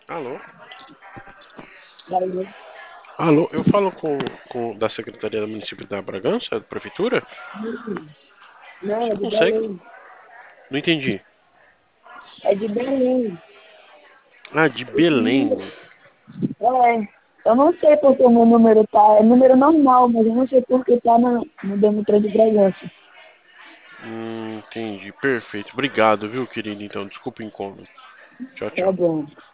Alô? Daí, Alô, eu falo com da Secretaria do Município da Bragança, da Prefeitura? não, é Você de consegue? Belém. Não entendi. É de Belém. Ah, de Eu queria. Belém. É, eu não sei porque o meu número tá. É número normal, mas eu não sei porque tá no Demutran de Bragança. Entendi. Perfeito. Obrigado, viu, querido? Então, desculpa o incômodo. Tchau, Tá tchau. bom.